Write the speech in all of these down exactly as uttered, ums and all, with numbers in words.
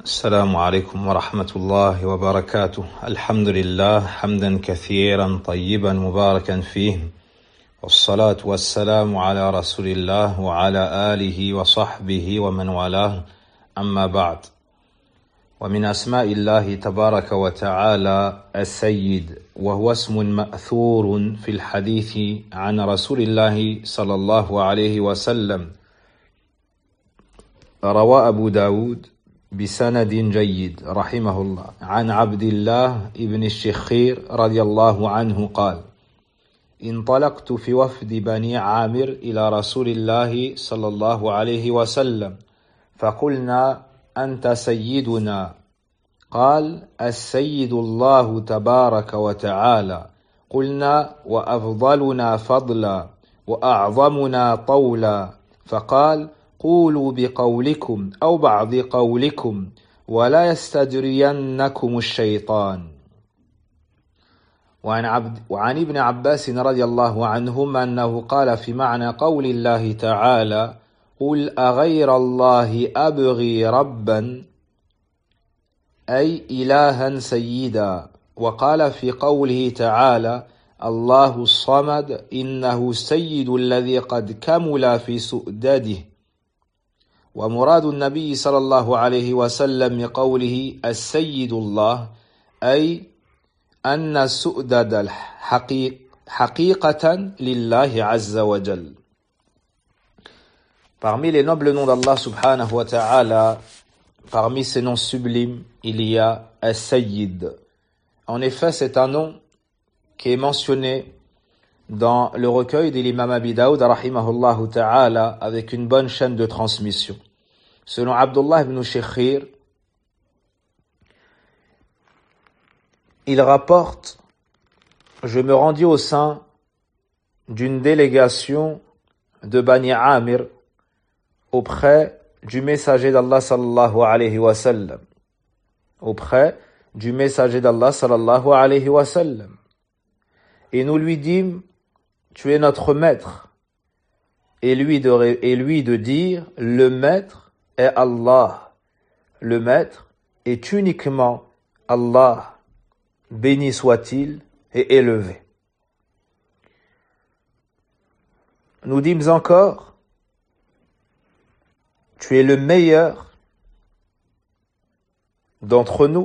السلام عليكم ورحمة الله وبركاته. الحمد لله حمدا كثيرا طيبا مباركا فيه، والصلاة والسلام على رسول الله وعلى آله وصحبه ومن والاه، أما بعد. ومن أسماء الله تبارك وتعالى السيد، وهو اسم مأثور في الحديث عن رسول الله صلى الله عليه وسلم. روى أبو داود بسند جيد رحمه الله عن عبد الله ابن الشخير رضي الله عنه قال: انطلقت في وفد بني عامر إلى رسول الله صلى الله عليه وسلم فقلنا: أنت سيدنا. قال: السيد الله تبارك وتعالى. قلنا: وأفضلنا فضلا وأعظمنا طولا. فقال: قولوا بقولكم أو بعض قولكم ولا يستجرينكم الشيطان. وعن, عبد وعن ابن عباس رضي الله عنهما أنه قال في معنى قول الله تعالى: قل أغير الله أبغي ربا، أي إلها سيدا. وقال في قوله تعالى: الله الصمد إنه السيد الذي قد كمل في سؤدده. ومراد النبي صلى الله عليه وسلم بقوله السيد الله أي أن السؤدد الحقيق حقيقة لله عز وجل. Parmi les nobles noms d'Allah subhanahu wa ta'ala, parmi ces noms sublimes, il y a As-Sayyid. En effet, c'est un nom qui est mentionné dans le recueil de l'imam Abi Daoud rahimahullah ta'ala avec une bonne chaîne de transmission. Selon Abdullah ibn Shikhir, il rapporte: je me rendis au sein d'une délégation de Bani Amir auprès du messager d'Allah sallallahu alayhi wa sallam. Auprès du messager d'Allah sallallahu alayhi wa sallam. Et nous lui dîmes: tu es notre maître. Et lui de, et lui de dire: le maître est Allah. Le maître est uniquement Allah. Béni soit-il et élevé. Nous dîmes encore: tu es le meilleur d'entre nous.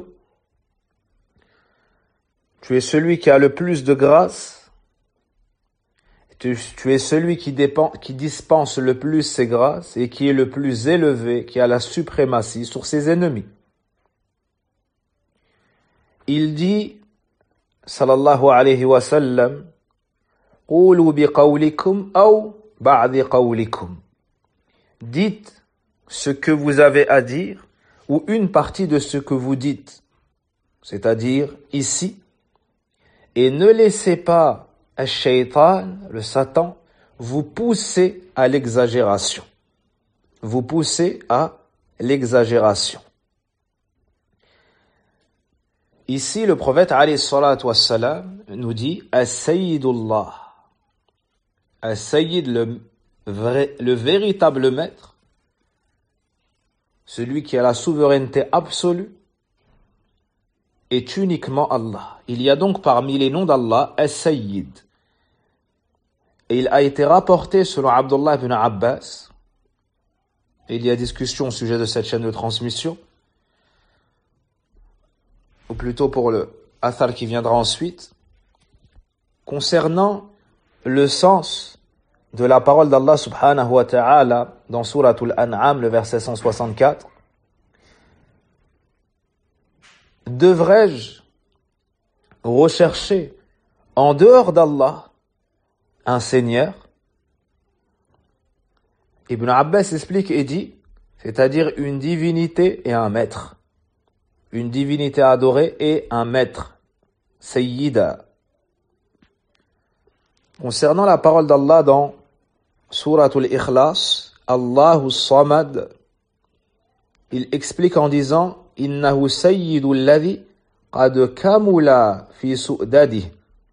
Tu es celui qui a le plus de grâce. Tu, tu es celui qui, dépend, qui dispense le plus ses grâces et qui est le plus élevé, qui a la suprématie sur ses ennemis. Il dit, sallallahu alayhi wa sallam: قولوا بقولكم أو بعض قولكم. Dites ce que vous avez à dire ou une partie de ce que vous dites, c'est-à-dire ici, et ne laissez pas Al-Shaytan, le Satan, vous pousser à l'exagération. Vous pousser à l'exagération. Ici, le prophète alayhi salatu wassalam nous dit As-Sayyidullah. As-Sayyid, le, vrai, le véritable maître, celui qui a la souveraineté absolue, est uniquement Allah. Il y a donc parmi les noms d'Allah As-Sayyid. Et il a été rapporté selon Abdullah ibn Abbas, et il y a discussion au sujet de cette chaîne de transmission, ou plutôt pour le athar qui viendra ensuite, concernant le sens de la parole d'Allah subhanahu wa ta'ala dans Suratul An'am, le verset cent soixante-quatre. Devrais-je rechercher en dehors d'Allah un Seigneur? Ibn Abbas explique et dit, c'est-à-dire une divinité et un maître. Une divinité adorée et un maître. Sayyida. Concernant la parole d'Allah dans Suratul Ikhlas, Allahu Samad, il explique en disant Innahu Sayyidu alladhi qad kamula fi su'dadihi.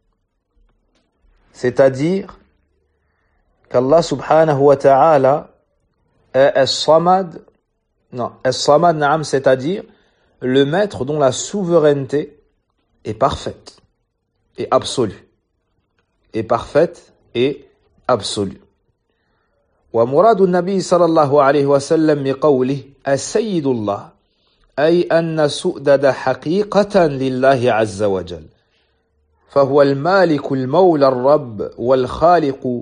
C'est-à-dire qu'Allah subhanahu wa ta'ala est As-Samad, Non, As-Samad, na'am, c'est-à-dire le maître dont la souveraineté est parfaite et absolue. Est parfaite et absolue. ومراد النبي صلى الله عليه وسلم بقوله السيد الله أي أن سؤدد حقيقة لله عز وجل فهو المالك المولى الرب والخالق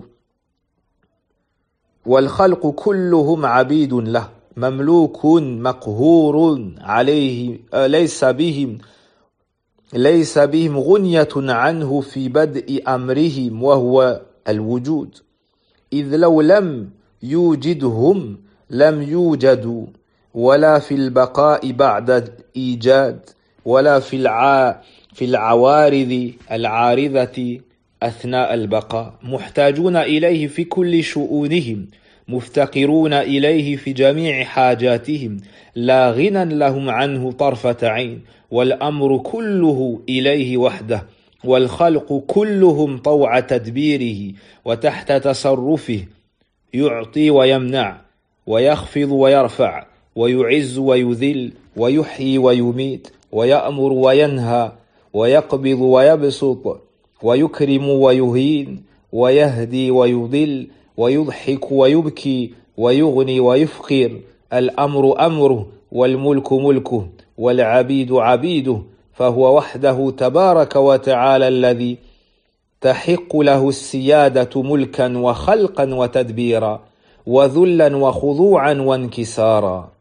والخلق كلهم عبيد له مملوك مقهور عليه ليس بهم ليس بهم غنية عنه في بدء أمرهم وهو الوجود إذ لو لم يوجدهم لم يوجدوا ولا في البقاء بعد الإيجاد ولا في الع في العوارض العارضة أثناء البقاء محتاجون إليه في كل شؤونهم مفتقرون إليه في جميع حاجاتهم لا غنى لهم عنه طرفة عين والأمر كله إليه وحده والخلق كلهم طوع تدبيره وتحت تصرفه يعطي ويمنع ويخفض ويرفع ويعز ويذل ويحيي ويميت ويأمر وينهى ويقبض ويبسط ويكرم ويهين ويهدي ويضل ويضحك ويبكي ويغني ويفقر الأمر أمره والملك ملكه والعبيد عبيده فهو وحده تبارك وتعالى الذي تحق له السيادة ملكا وخلقا وتدبيرا وذلا وخضوعا وانكسارا.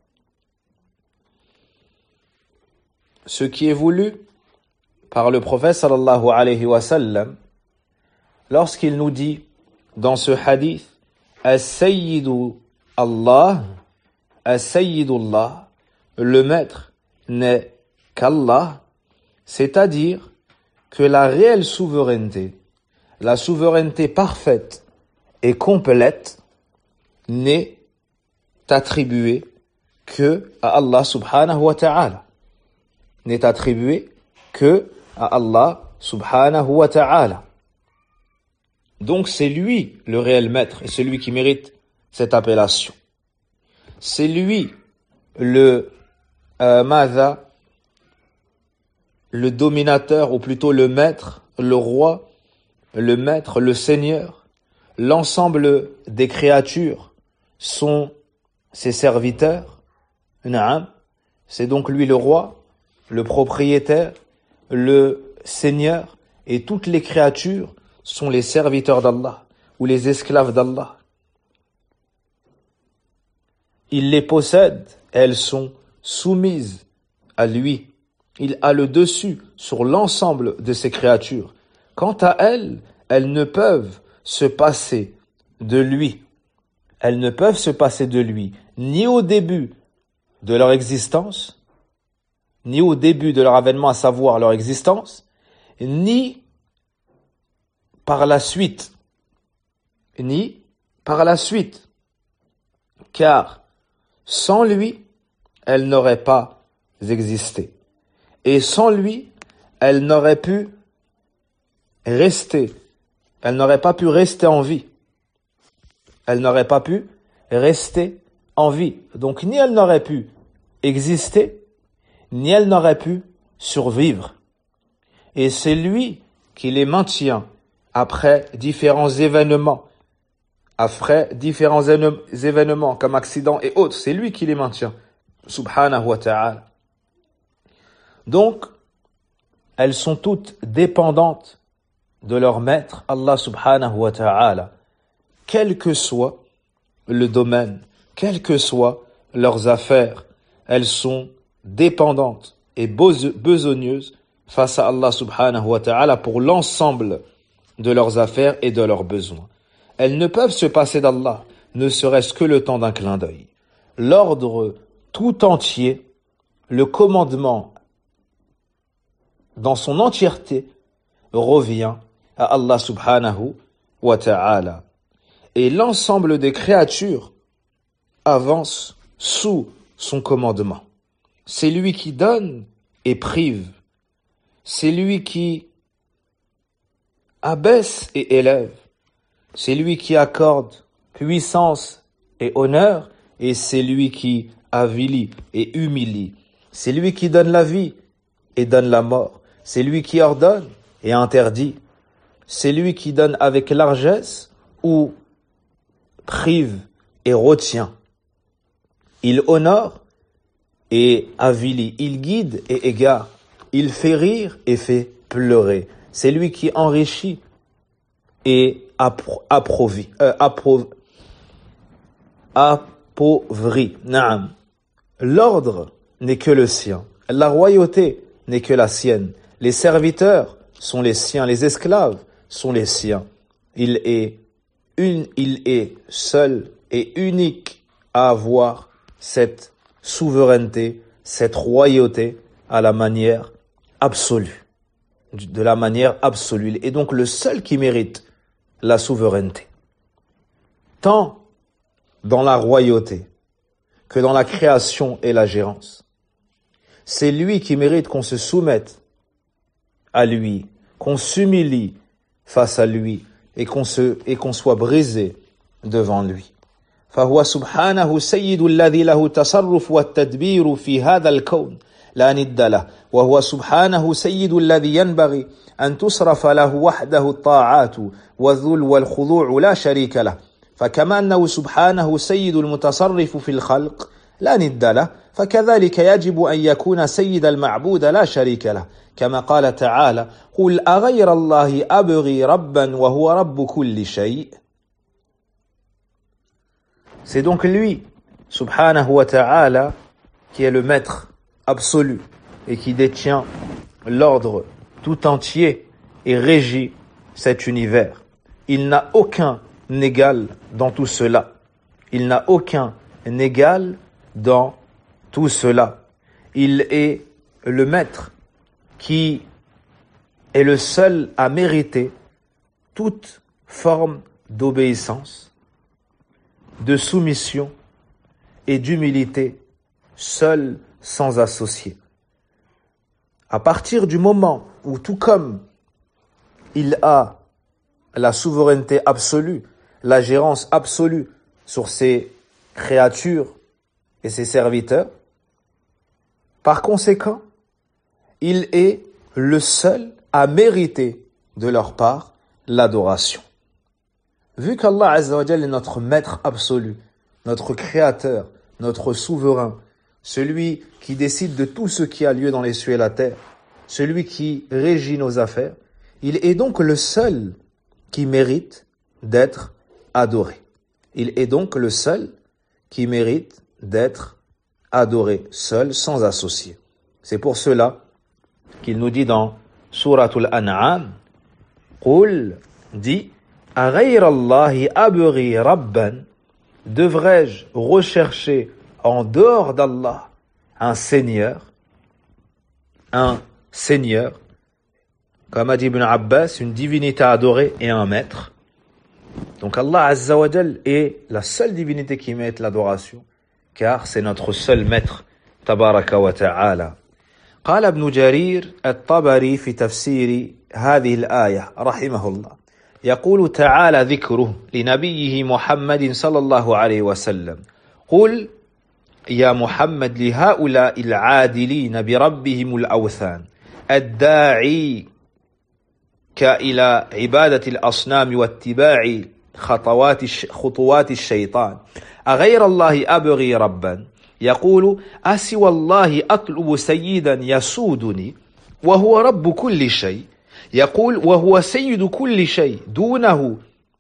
Ce qui est voulu par le prophète sallallahu alayhi wa sallam lorsqu'il nous dit dans ce hadith As-Sayyidu Allah, As-Sayyidullah, le maître n'est qu'Allah, c'est-à-dire que la réelle souveraineté, la souveraineté parfaite et complète n'est attribuée que à Allah subhanahu wa ta'ala. N'est attribuée que à Allah subhanahu wa ta'ala. Donc c'est lui le réel maître et celui qui mérite cette appellation. C'est lui le euh, madha, le dominateur ou plutôt le maître, le roi, le maître, le seigneur. L'ensemble des créatures sont ses serviteurs. Naam. C'est donc lui le roi, le propriétaire, le seigneur, et toutes les créatures sont les serviteurs d'Allah ou les esclaves d'Allah. Il les possède, elles sont soumises à lui. Il a le dessus sur l'ensemble de ces créatures. Quant à elles, elles ne peuvent se passer de lui. Elles ne peuvent se passer de lui, ni au début de leur existence, ni au début de leur avènement, à savoir leur existence, ni par la suite, ni par la suite, car sans lui, elles n'auraient pas existé. Et sans lui, elles n'auraient pu rester, elles n'auraient pas pu rester en vie. Elles n'auraient pas pu rester en vie. Donc ni elles n'auraient pu exister, ni elles n'auraient pu survivre. Et c'est lui qui les maintient après différents événements, après différents événements comme accidents et autres. C'est lui qui les maintient, subhanahu wa ta'ala. Donc, elles sont toutes dépendantes de leur maître, Allah subhanahu wa ta'ala, quel que soit le domaine, quelles que soient leurs affaires, elles sont dépendantes et besogneuses face à Allah subhanahu wa ta'ala pour l'ensemble de leurs affaires et de leurs besoins. Elles ne peuvent se passer d'Allah, ne serait-ce que le temps d'un clin d'œil. L'ordre tout entier, le commandement dans son entièreté revient à Allah subhanahu wa ta'ala. Et l'ensemble des créatures avance sous son commandement. C'est lui qui donne et prive. C'est lui qui abaisse et élève. C'est lui qui accorde puissance et honneur. et c'est lui qui avilit et humilie. C'est lui qui donne la vie et donne la mort. C'est lui qui ordonne et interdit. C'est lui qui donne avec largesse ou prive et retient. Il honore et avilit. Il guide et égare. Il fait rire et fait pleurer. C'est lui qui enrichit et appro- approvi, euh, appro- appauvrit. Naam. L'ordre n'est que le sien. La royauté n'est que la sienne. Les serviteurs sont les siens. Les esclaves sont les siens. Il est une, il est seul et unique à avoir cette souveraineté, cette royauté à la manière absolue. De la manière absolue. Et donc le seul qui mérite la souveraineté. Tant dans la royauté que dans la création et la gérance. C'est lui qui mérite qu'on se soumette à lui, qu'on s'humilie face à lui et qu'on se, et qu'on soit brisé devant lui. فهو سبحانه سيد الذي له التصرف والتدبير في هذا الكون لا ند له وهو سبحانه سيد الذي ينبغي أن تصرف له وحده الطاعات والذل والخضوع لا شريك له فكما أنه سبحانه سيد المتصرف في الخلق لا ند له فكذلك يجب أن يكون سيد المعبود لا شريك له كما قال تعالى قل أغير الله أبغي ربا وهو رب كل شيء. C'est donc lui, subhanahu wa ta'ala, qui est le maître absolu et qui détient l'ordre tout entier et régit cet univers. Il n'a aucun égal dans tout cela. Il n'a aucun égal dans tout cela. Il est le maître qui est le seul à mériter toute forme d'obéissance, de soumission et d'humilité, seul, sans associé. À partir du moment où, tout comme il a la souveraineté absolue, la gérance absolue sur ses créatures et ses serviteurs, par conséquent, il est le seul à mériter de leur part l'adoration. Vu qu'Allah Azza wa Jalla est notre maître absolu, notre créateur, notre souverain, celui qui décide de tout ce qui a lieu dans les cieux et la terre, celui qui régit nos affaires, il est donc le seul qui mérite d'être adoré. Il est donc le seul qui mérite d'être adoré, seul, sans associé. C'est pour cela qu'il nous dit dans Suratul An'am, Qul, dit, أغير الله أبغي ربا, devrais-je rechercher en dehors d'Allah un Seigneur, un Seigneur, comme a dit Ibn Abbas, une divinité adorée et un maître. Donc Allah Azza wa Jal est la seule divinité qui mérite l'adoration, car c'est notre seul maître, tabaraka wa ta'ala. قال ابن جرير الطبري في تفسير هذه الآية رحمه الله يقول تعالى ذكره لنبيه محمد صلى الله عليه وسلم قل يا محمد لهؤلاء العادلين بربهم الأوثان الداعي إلى عبادة الأصنام واتباع خطوات خطوات الشيطان أغير الله أبغي ربا يقول أسوى الله أطلب سيدا يسودني وهو رب كل شيء يقول وهو سيد كل شيء دونه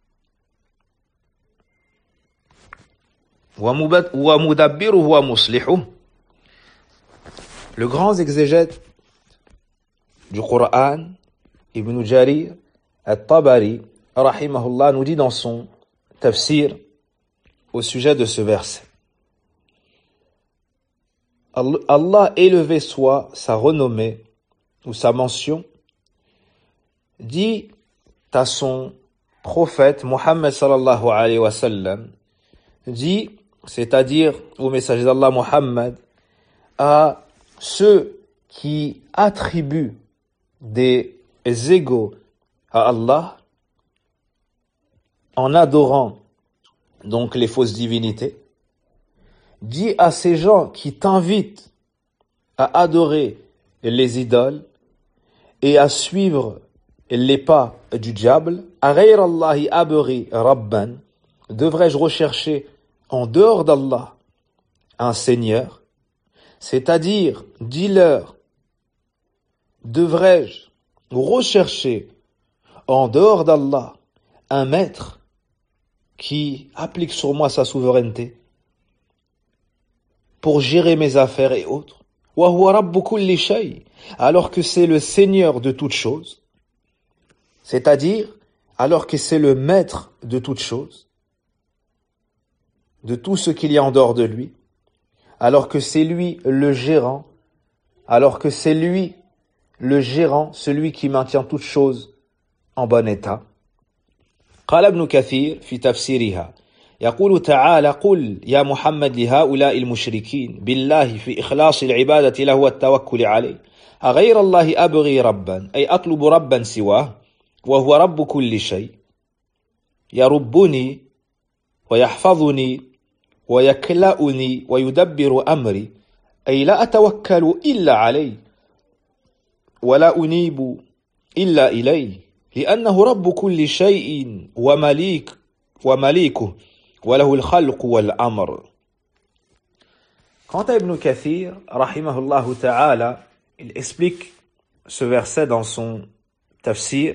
ومدبره ومصلحه. Le grand exégète du Coran, Ibn Jarir al-Tabari, rahimahullah, nous dit dans son tafsir au sujet de ce verset. Allah élevé soit sa renommée ou sa mention, dit à son prophète Muhammad sallallahu alayhi wa sallam, dit, c'est-à-dire au messager d'Allah Muhammad, à ceux qui attribuent des égaux à Allah en adorant donc les fausses divinités, dis à ces gens qui t'invitent à adorer les idoles et à suivre les pas du diable, أغير الله أبغي ربا, devrais-je rechercher en dehors d'Allah un Seigneur, c'est-à-dire, dis-leur, devrais-je rechercher en dehors d'Allah un maître qui applique sur moi sa souveraineté pour gérer mes affaires et autres, وَهُوَ رَبُّ كُلِّ شَيْءٍ, alors que c'est le Seigneur de toutes choses, c'est-à-dire alors que c'est le maître de toutes choses, de tout ce qu'il y a en dehors de lui, alors que c'est lui le gérant, alors que c'est lui le gérant, celui qui maintient toutes choses en bon état. قال ابن كثير في تفسيرها يقول تعالى قل يا محمد لهؤلاء المشركين بالله في إخلاص العبادة له والتوكل عليه أغير الله أبغي ربا أي أطلب ربا سواه وهو رب كل شيء يربني ويحفظني ويكلأني ويدبر أمري أي لا أتوكل إلا عليه ولا أنيب إلا إليه لأنه رب كل شيء ومليك ومليكه وله الخلق والأمر. Quant à Ibn Kathir, rahimahullah ta'ala, il explique ce verset dans son tafsir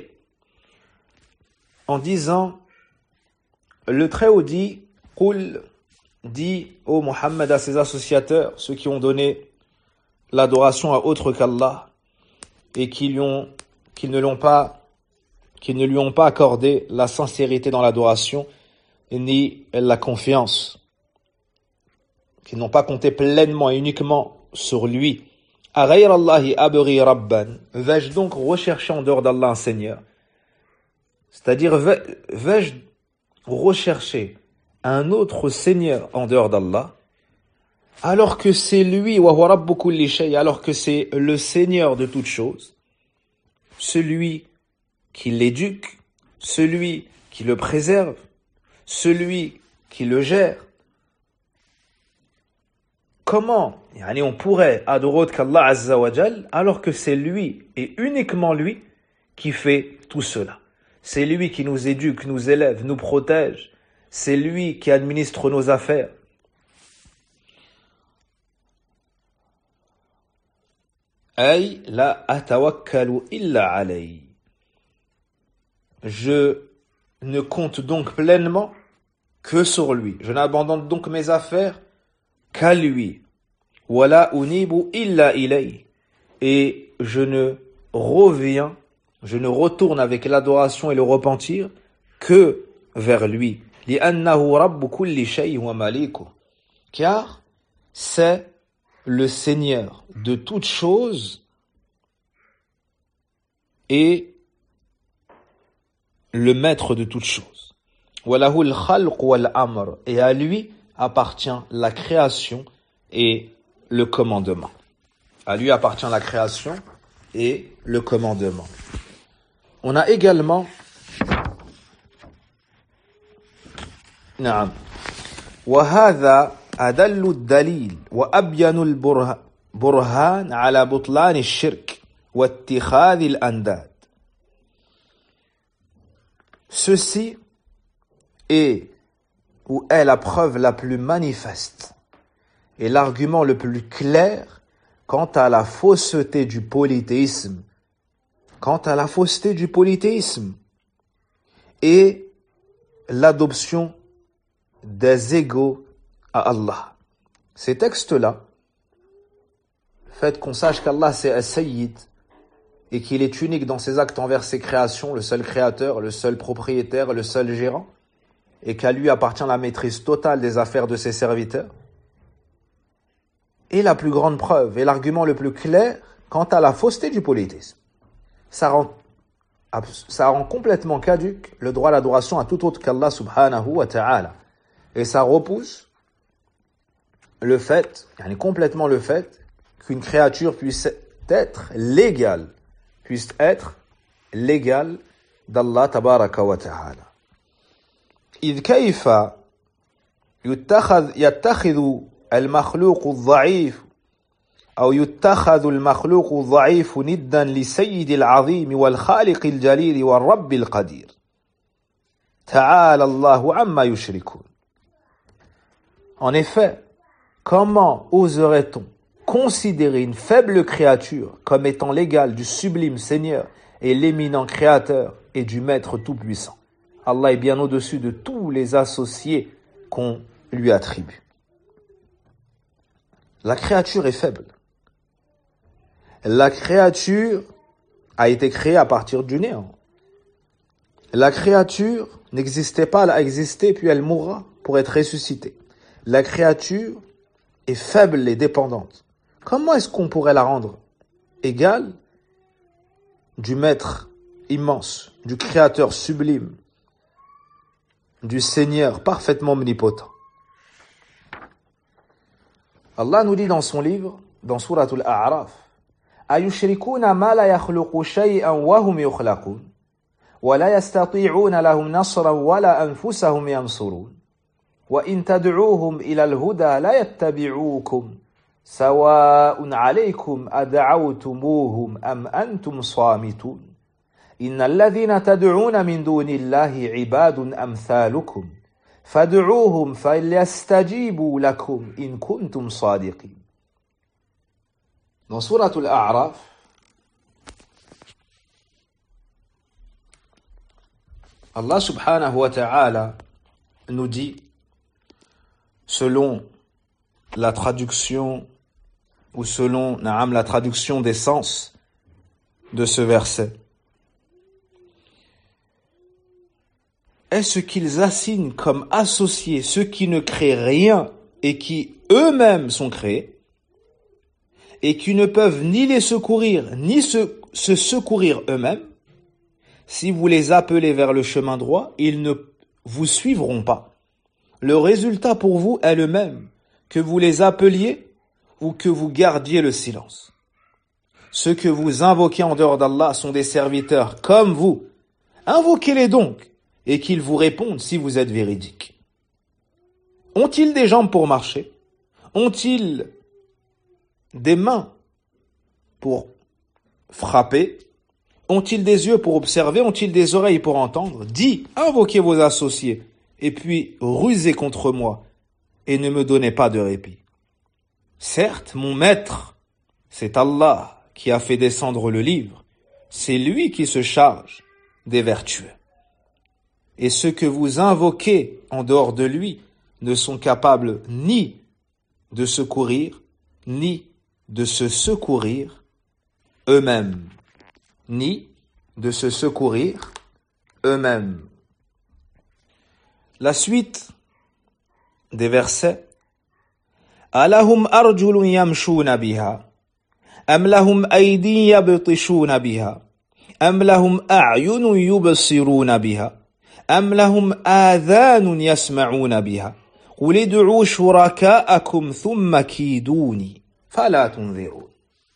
en disant, le Très-Haut dit, Qul, dit ô Muhammad à ses associateurs, ceux qui ont donné l'adoration à autre qu'Allah et qui, lui ont, qui, ne l'ont pas, qui ne lui ont pas accordé la sincérité dans l'adoration ni la confiance, qui n'ont pas compté pleinement et uniquement sur lui. أَغَيْرَ اللَّهِ أَبْغِي رَبًّا, vais-je donc rechercher en dehors d'Allah un Seigneur? C'est-à-dire, vais-je rechercher un autre Seigneur en dehors d'Allah, alors que c'est lui, وَهُوَ رَبُّ كُلِّ شَيْءٍ, alors que c'est le Seigneur de toutes choses, celui qui l'éduque, celui qui le préserve, celui qui le gère. Comment yani on pourrait adorer autre qu'Allah Azza wa Jal, alors que c'est lui et uniquement lui qui fait tout cela? C'est lui qui nous éduque, nous élève, nous protège. C'est lui qui administre nos affaires. Ay la atawakkalu illa alayhi. Je ne compte donc pleinement que sur lui. Je n'abandonne donc mes affaires qu'à lui. Wala unibu illa ilayhi. Et je ne reviens, je ne retourne avec l'adoration et le repentir que vers lui. لأنه رب كل شيء ومليكه. Car c'est le Seigneur de toutes choses et le maître de toutes choses. وله الخلق والأمر. Et à lui appartient la création et le commandement. À lui appartient la création et le commandement. On a également نعم وهذا أدل الدليل وأبين البرهان على بطلان الشرك واتخاذ الأنداد. Ceci est ou est la preuve la plus manifeste et l'argument le plus clair quant à la fausseté du polythéisme, quant à la fausseté du polythéisme et l'adoption des égaux à Allah. Ces textes-là, fait qu'on sache qu'Allah c'est As-Sayyid et qu'il est unique dans ses actes envers ses créations, le seul créateur, le seul propriétaire, le seul gérant, et qu'à lui appartient la maîtrise totale des affaires de ses serviteurs. Et la plus grande preuve et l'argument le plus clair quant à la fausseté du polythéisme. Ça rend, ça rend complètement caduque le droit à l'adoration à tout autre qu'Allah subhanahu wa ta'ala. Et ça repousse le fait, yani complètement le fait, qu'une créature puisse être l'égale, puisse être l'égale d'Allah tabaraka wa ta'ala. إذ كيف يتخذ يتخذ المخلوق الضعيف أو يتخذ المخلوق الضعيف ندا لسيد العظيم والخالق الجليل والرب القدير تعالى الله عما يشركون. En effet, comment oserait-on considérer une faible créature comme étant l'égale du sublime Seigneur et l'éminent Créateur et du Maître Tout-Puissant? Allah est bien au-dessus de tous les associés qu'on lui attribue. La créature est faible. La créature a été créée à partir du néant. La créature n'existait pas, elle a existé, puis elle mourra pour être ressuscitée. La créature est faible et dépendante. Comment est-ce qu'on pourrait la rendre égale du Maître immense, du Créateur sublime, du Seigneur parfaitement omnipotent? Allah nous dit dans son livre, dans Surat Al-A'raf, أَيُشْرِكُونَ مَا لَا يَخْلُقُ شَيْئًا وَهُمْ يُخْلَقُونَ وَلَا يَسْتَطِيعُونَ لَهُمْ نَصْرًا وَلَا أَنفُسَهُمْ يَنْصُرُونَ وَإِن تَدْعُوهُمْ إِلَى الْهُدَى لَا يَتَّبِعُوكُمْ سَوَاءٌ عَلَيْكُمْ أَدَعَوْتُمُوهُمْ أَمْ أَنْتُمْ صَامِتُونَ إِنَّ الَّذِينَ تَدْعُونَ مِن دُونِ اللَّهِ عِبَادٌ أَمْثَالُكُمْ فَادْعُوهُمْ فَلْيَسْتَجِيبُوا لَكُمْ إِن كُنتُمْ صَادِقِينَ. Dans Surat Al-A'raf, Allah subhanahu wa ta'ala nous dit, selon la traduction, ou selon naam, la traduction des sens de ce verset, est-ce qu'ils assignent comme associés ceux qui ne créent rien et qui eux-mêmes sont créés, et qui ne peuvent ni les secourir, ni se, se secourir eux-mêmes? Si vous les appelez vers le chemin droit, ils ne vous suivront pas. Le résultat pour vous est le même, que vous les appeliez ou que vous gardiez le silence. Ceux que vous invoquez en dehors d'Allah sont des serviteurs comme vous. Invoquez-les donc, et qu'ils vous répondent si vous êtes véridiques. Ont-ils des jambes pour marcher? Ont-ils des mains pour frapper? Ont-ils des yeux pour observer? Ont-ils des oreilles pour entendre? Dis, invoquez vos associés, et puis rusez contre moi, et ne me donnez pas de répit. Certes, mon maître, c'est Allah qui a fait descendre le livre, c'est lui qui se charge des vertueux. Et ceux que vous invoquez en dehors de lui ne sont capables ni de secourir, ni de se secourir eux-mêmes, ni de se secourir eux-mêmes. La suite des versets. Alahum arjulun yamshuna biha, am lahum aydin yabtishuna biha, am lahum a'yunun yubsiruna biha, am lahum adhanun yasma'una biha, qul id'u shuraka'akum thumma kiduni فلا تنذرون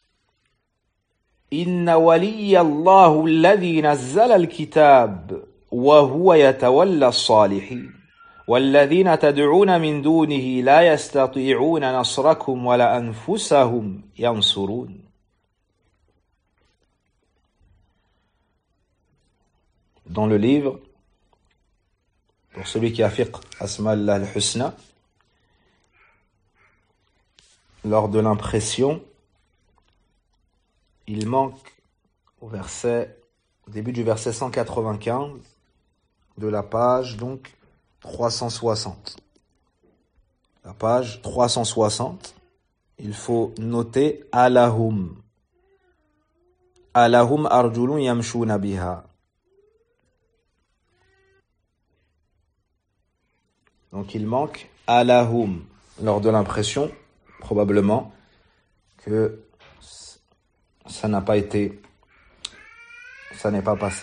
إن ولي الله الذي نزل الكتاب وهو يتولى الصالحين والذين تدعون من دونه لا يستطيعون نصركم ولا أنفسهم ينصرون. Dans le livre, pour celui qui a fiqh Asma Allah al-Husna, lors de l'impression, il manque au verset, au début du verset cent quatre-vingt-quinze de la page donc trois cent soixante. La page trois cent soixante, il faut noter Alahum. Alahum arjulun yamshuna biha. Donc il manque Alahum lors de l'impression. Probablement que ça n'a pas été, ça n'est pas passé.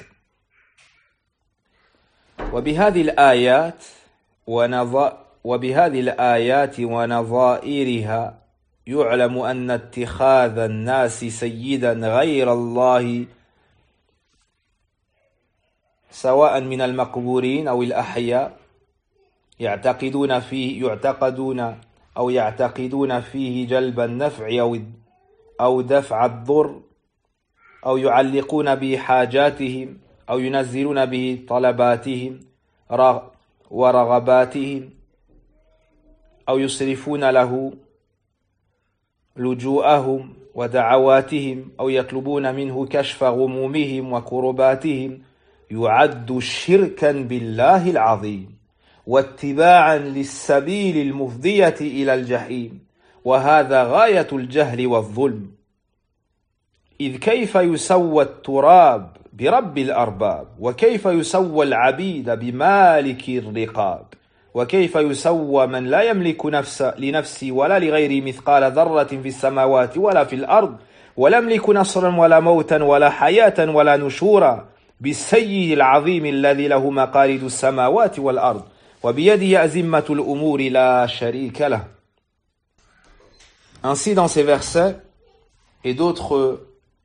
وبهذه الآيات وبهذه الآيات ونظائرها يعلم أن اتخاذ الناس سيدا غير الله سواء من المقبورين أو الأحياء يعتقدون فيه يعتقدون أو يعتقدون فيه جلب النفع أو أو دفع الضر أو يعلقون به حاجاتهم أو ينزلون به طلباتهم ورغباتهم أو يصرفون له لجوءهم ودعواتهم أو يطلبون منه كشف غمومهم وكرباتهم يعد شركا بالله العظيم واتباعا للسبيل المفضية إلى الجحيم وهذا غاية الجهل والظلم إذ كيف يسوى التراب برب الأرباب وكيف يسوى العبيد بمالك الرقاب وكيف يسوى من لا يملك نفس لنفسه ولا لغيره مثقال ذرة في السماوات ولا في الأرض ولا يملك نصرا ولا موتا ولا حياة ولا نشورا بالسيد العظيم الذي له مقاليد السماوات والأرض وبيده أزمة الأمور لا شريك له. Ainsi dans ces versets et d'autres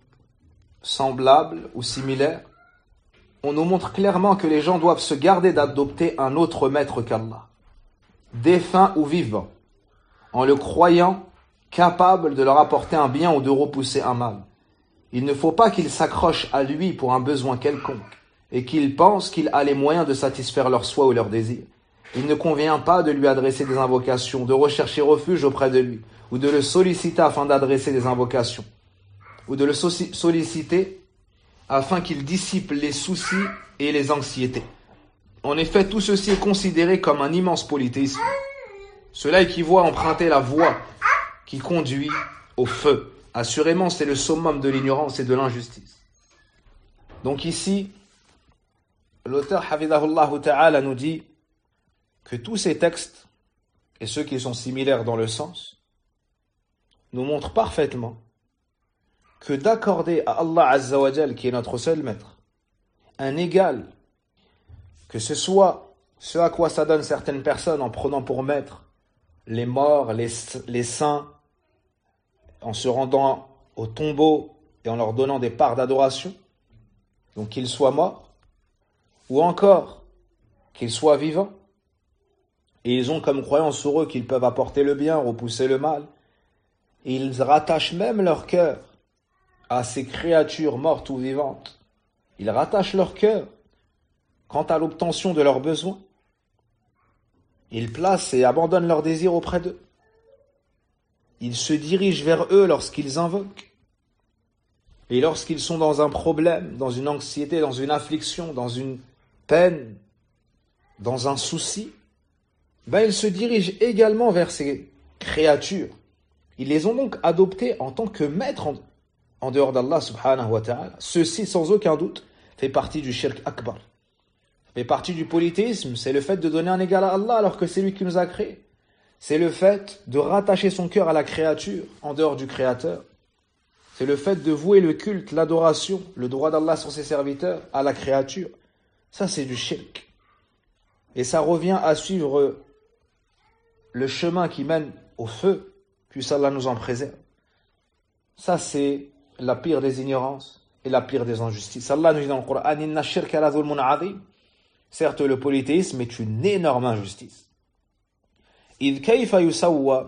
semblables ou similaires, on nous montre clairement que les gens doivent se garder d'adopter un autre maître qu'Allah, défunt ou vivant, en le croyant capable de leur apporter un bien ou de repousser un mal. Il ne faut pas qu'ils s'accrochent à lui pour un besoin quelconque et qu'ils pensent qu'il a les moyens de satisfaire leurs souhaits ou leurs désirs. Il ne convient pas de lui adresser des invocations, de rechercher refuge auprès de lui ou de le solliciter afin d'adresser des invocations ou de le solliciter afin qu'il dissipe les soucis et les anxiétés. En effet, tout ceci est considéré comme un immense polythéisme. Cela équivaut à emprunter la voie qui conduit au feu. Assurément, c'est le summum de l'ignorance et de l'injustice. Donc ici, l'auteur Hafidahullah Ta'ala nous dit que tous ces textes, et ceux qui sont similaires dans le sens, nous montrent parfaitement que d'accorder à Allah Azza wa Jal, qui est notre seul maître, un égal, que ce soit ce à quoi ça donne certaines personnes en prenant pour maître les morts, les, les saints, en se rendant au tombeau et en leur donnant des parts d'adoration, donc qu'ils soient morts, ou encore qu'ils soient vivants, et ils ont comme croyance sur eux qu'ils peuvent apporter le bien, repousser le mal, et ils rattachent même leur cœur à ces créatures mortes ou vivantes. Ils rattachent leur cœur quant à l'obtention de leurs besoins. Ils placent et abandonnent leurs désirs auprès d'eux. Ils se dirigent vers eux lorsqu'ils invoquent. Et lorsqu'ils sont dans un problème, dans une anxiété, dans une affliction, dans une peine, dans un souci, ben ils se dirigent également vers ces créatures. Ils les ont donc adoptées en tant que maîtres en, en dehors d'Allah subhanahu wa ta'ala. Ceci, sans aucun doute, fait partie du shirk akbar. Fait partie du polythéisme, c'est le fait de donner un égal à Allah alors que c'est lui qui nous a créés. C'est le fait de rattacher son cœur à la créature en dehors du Créateur. C'est le fait de vouer le culte, l'adoration, le droit d'Allah sur ses serviteurs à la créature. Ça, c'est du shirk. Et ça revient à suivre le chemin qui mène au feu, puisse Allah nous en préserve. Ça, c'est la pire des ignorances et la pire des injustices. Allah nous dit dans le Coran, Inna shirka la dhulmun azim. Certes, le polythéisme est une énorme injustice. إذ كيف يسوى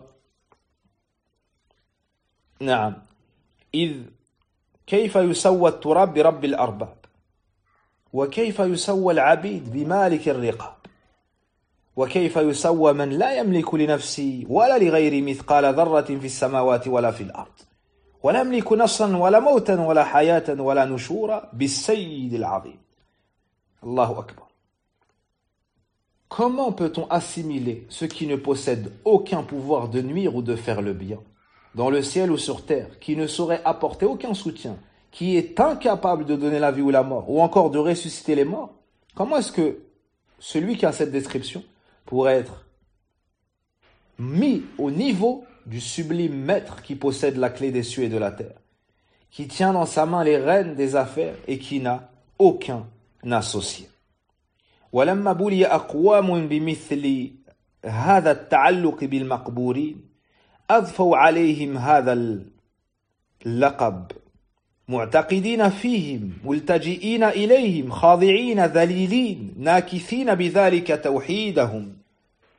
نعم إذ كيف يسوى التراب برب الأرباب وكيف يسوى العبيد بمالك الرقاب وكيف يسوى من لا يملك لنفسه ولا لغيره مثقال ذرة في السماوات ولا في الأرض ولا يملك نصرا ولا موتا ولا حياة ولا نشورا بالسيد العظيم الله أكبر. Comment peut-on assimiler ceux qui ne possèdent aucun pouvoir de nuire ou de faire le bien, dans le ciel ou sur terre, qui ne saurait apporter aucun soutien, qui est incapable de donner la vie ou la mort, ou encore de ressusciter les morts? Comment est-ce que celui qui a cette description pourrait être mis au niveau du sublime maître qui possède la clé des cieux et de la terre, qui tient dans sa main les rênes des affaires et qui n'a aucun associé? ولما بلي أقوام بمثل هذا التعلق بالمقبورين أضفوا عليهم هذا اللقب معتقدين فيهم ملتجئين إليهم خاضعين ذليلين ناكثين بذلك توحيدهم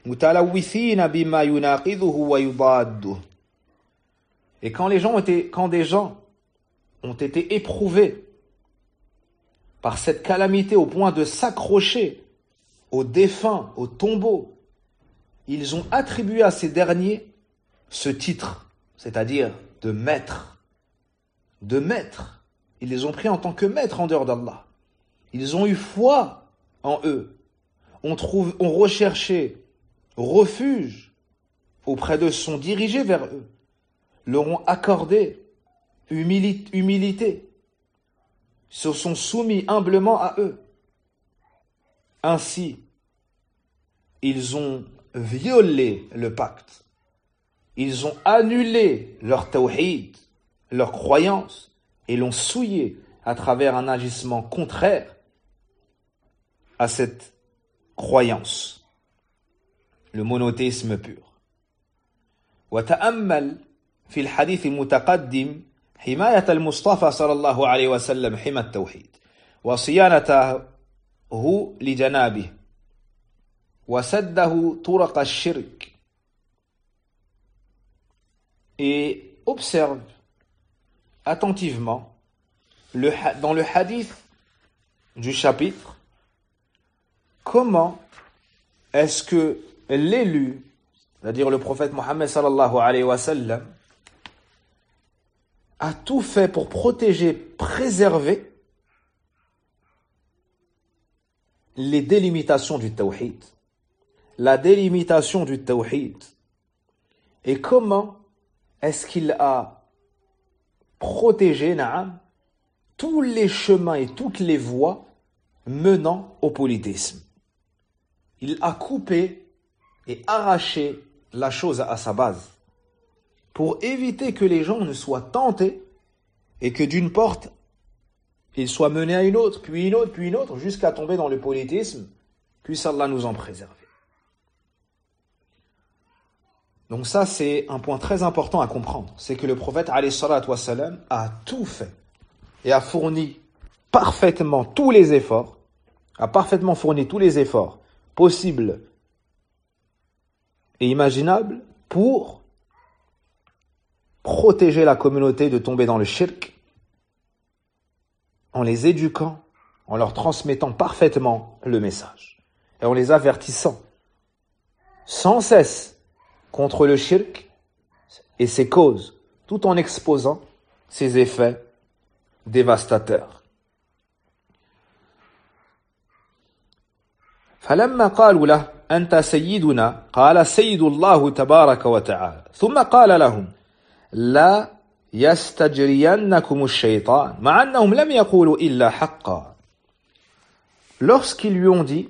متلوثين بما يناقضه ويضاده. Et quand les gens ont été, quand des gens ont été éprouvés par cette calamité au point de s'accrocher aux défunts, aux tombeaux, ils ont attribué à ces derniers ce titre, c'est-à-dire de maître. De maître. Ils les ont pris en tant que maîtres en dehors d'Allah. Ils ont eu foi en eux. On trouve, on recherché refuge auprès d'eux, sont dirigés vers eux, leur ont accordé humili- humilité, se sont soumis humblement à eux. Ainsi, ils ont violé le pacte. Ils ont annulé leur tawhid, leur croyance, et l'ont souillé à travers un agissement contraire à cette croyance, le monothéisme pur. وتأمل في الحديث المتقدم حماية المصطفى صلى الله عليه وسلم حمى التوحيد وصيانته لجنابه وسده طرق الشرك. Et observe attentivement le, dans le hadith du chapitre comment est-ce que l'élu, c'est-à-dire le prophète Mohammed sallallahu alayhi wa sallam, a tout fait pour protéger, préserver les délimitations du tawhid, la délimitation du tawhid. Et comment est-ce qu'il a protégé, na'am, tous les chemins et toutes les voies menant au polythéisme. Il a coupé et arraché la chose à sa base pour éviter que les gens ne soient tentés et que d'une porte, ils soient menés à une autre, puis une autre, puis une autre, jusqu'à tomber dans le polythéisme. Puisse Allah nous en préserver. Donc ça, c'est un point très important à comprendre. C'est que le prophète, alayhi salatu wassalam, a tout fait et a fourni parfaitement tous les efforts, a parfaitement fourni tous les efforts possibles et imaginables pour protéger la communauté de tomber dans le shirk en les éduquant, en leur transmettant parfaitement le message et en les avertissant sans cesse contre le shirk et ses causes, tout en exposant ses effets dévastateurs. فلما قالوا له أنت سيدنا قال سيد الله تبارك وتعالى ثم قال لهم لا يستجرينكم الشيطان مع أنهم لم يقولوا إلا حقا. Lorsqu'ils lui ont dit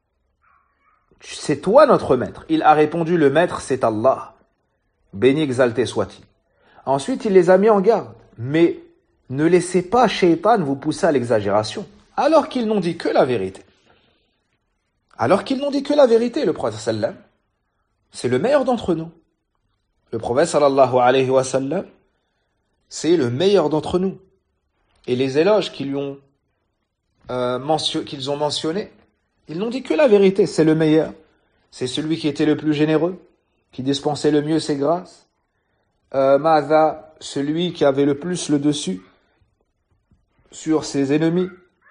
c'est toi notre maître, il a répondu le maître c'est Allah, béni exalté soit-il. Ensuite il les a mis en garde, mais ne laissez pas Shaitan vous pousser à l'exagération, alors qu'ils n'ont dit que la vérité. Alors qu'ils n'ont dit que la vérité, le prophète sallam, c'est le meilleur d'entre nous. Le prophète sallallahu alayhi wa sallam, c'est le meilleur d'entre nous. Et les éloges qu'ils lui ont, euh, mention, qu'ils ont mentionnés, ils n'ont dit que la vérité, c'est le meilleur. C'est celui qui était le plus généreux, qui dispensait le mieux ses grâces. Euh, Ma'adha, celui qui avait le plus le dessus sur ses ennemis.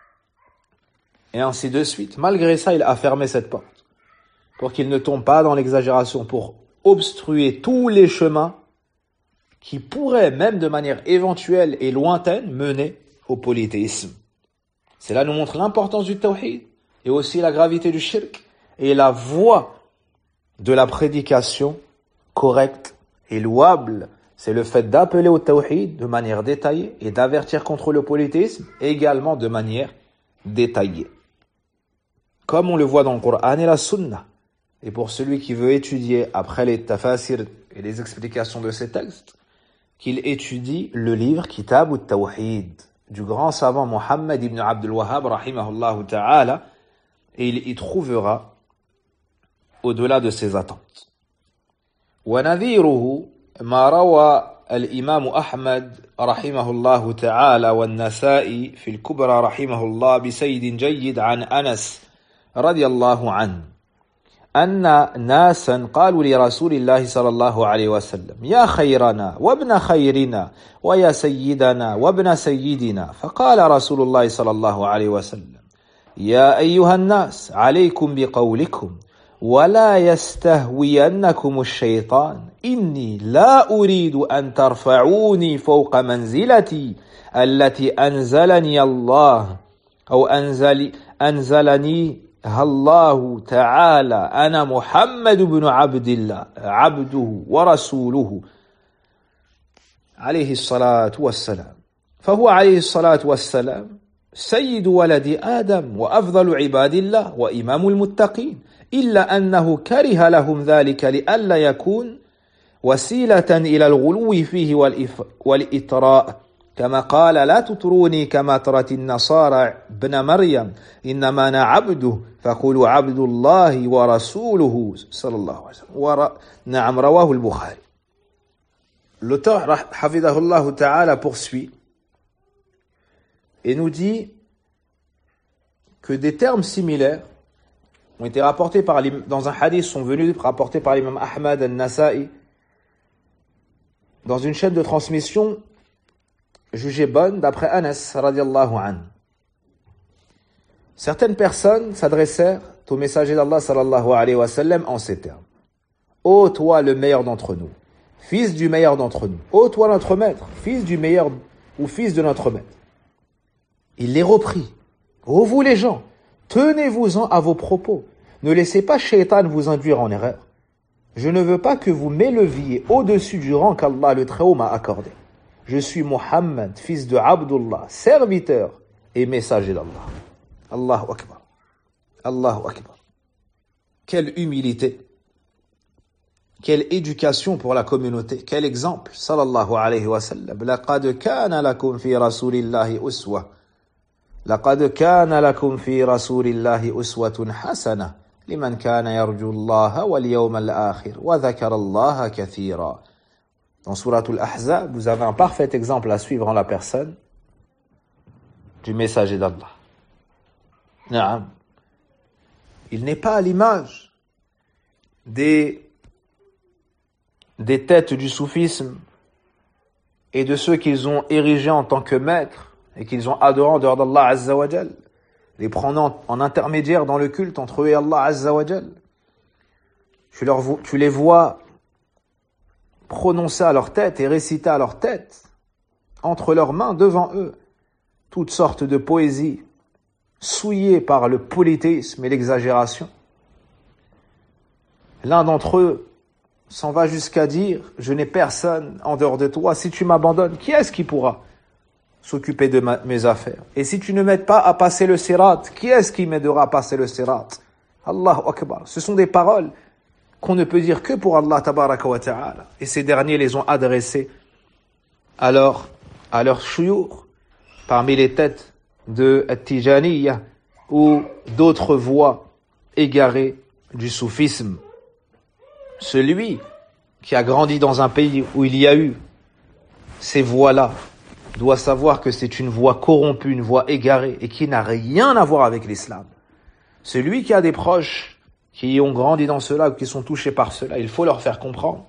Et ainsi de suite. Malgré ça, il a fermé cette porte pour qu'il ne tombe pas dans l'exagération, pour obstruer tous les chemins qui pourraient, même de manière éventuelle et lointaine, mener au polythéisme. Cela nous montre l'importance du tawhid et aussi la gravité du shirk et la voie de la prédication correcte et louable. C'est le fait d'appeler au tawhid de manière détaillée et d'avertir contre le polythéisme également de manière détaillée. Comme on le voit dans le Coran et la Sunna. Et pour celui qui veut étudier après les tafasir et les explications de ces textes, qu'il étudie le livre Kitab al-Tawhid du grand savant Muhammad ibn Abdul Wahhab rahimahullah ta'ala, et il y trouvera au-delà de ses attentes. وَنَذِيرُهُ مَا روى الإمام أحمد رحمه الله تعالى والنسائي في الكبرى رحمه الله بسيد جيد عن أنس رضي الله عنه أن ناسا قالوا لرسول الله صلى الله عليه وسلم يا خيرنا وابن خيرنا ويا سيدنا وابن سيدنا فقال رسول الله صلى الله عليه وسلم يا أيها الناس عليكم بقولكم ولا يستهوينكم الشيطان إني لا أريد أن ترفعوني فوق منزلتي التي أنزلني الله أو أنزل أنزلني الله تعالى أنا محمد بن عبد الله عبده ورسوله عليه الصلاة والسلام فهو عليه الصلاة والسلام سيد ولد آدم وأفضل عباد الله وإمام المتقين إلا أنه كره لهم ذلك لئلا يكون وسيلة إلى الغلو فيه والإطراء كما قال لا تطروني كما طرت النصارى ابن مريم إنما أنا عبده فقولوا عبد الله ورسوله صلى الله عليه وسلم ور... نعم رواه البخاري. L'auteur Hafidahullah Ta'ala poursuit et nous dit que des termes similaires ont été rapportés par dans un hadith, sont venus rapportés par l'imam Ahmad al-Nasa'i dans une chaîne de transmission jugée bonne d'après Anas radiallahu anhu. Certaines personnes s'adressèrent au messager d'Allah sallallahu alayhi wa sallam en ces termes. Ô toi le meilleur d'entre nous, fils du meilleur d'entre nous. Ô toi notre maître, fils du meilleur ou fils de notre maître. Il les reprit. Ô vous les gens, tenez-vous-en à vos propos. Ne laissez pas Shaitan vous induire en erreur. Je ne veux pas que vous m'éleviez au-dessus du rang qu'Allah le Très-Haut m'a accordé. Je suis Muhammad, fils de Abdullah, serviteur et messager d'Allah. Allahu Akbar. Allahu Akbar. Quelle humilité. Quelle éducation pour la communauté. Quel exemple. Sallallahu alayhi wa sallam. Laqad kana lakum fi rasulillahi uswa. Laqad kana lakum fi rasulillahi uswatun hasana. Liman kana yarju Allah wal yawm al-akhir. Wa dhakara Allah kathira. Dans Suratul Ahzab, vous avez un parfait exemple à suivre en la personne du messager d'Allah. Naam. Il n'est pas à l'image des, des têtes du soufisme et de ceux qu'ils ont érigés en tant que maîtres et qu'ils ont adoré en dehors d'Allah Azza wa Jal, les prenant en intermédiaire dans le culte entre eux et Allah Azza wa Jal. Tu, leur, tu les vois prononcer à leur tête et réciter à leur tête, entre leurs mains, devant eux, toutes sortes de poésies, souillées par le polythéisme et l'exagération. L'un d'entre eux s'en va jusqu'à dire « Je n'ai personne en dehors de toi, si tu m'abandonnes, qui est-ce qui pourra s'occuper de ma, mes affaires? Et si tu ne m'aides pas à passer le sirat, qui est-ce qui m'aidera à passer le sirat ?» Allahu Akbar. Ce sont des paroles qu'on ne peut dire que pour Allah tabaraka wa ta'ala. Et ces derniers les ont adressés à leur, à leur shuyur, parmi les têtes de At-Tijaniyya ou d'autres voies égarées du soufisme. Celui qui a grandi dans un pays où il y a eu ces voies-là doit savoir que c'est une voie corrompue, une voie égarée et qui n'a rien à voir avec l'islam. Celui qui a des proches qui ont grandi dans cela ou qui sont touchés par cela, il faut leur faire comprendre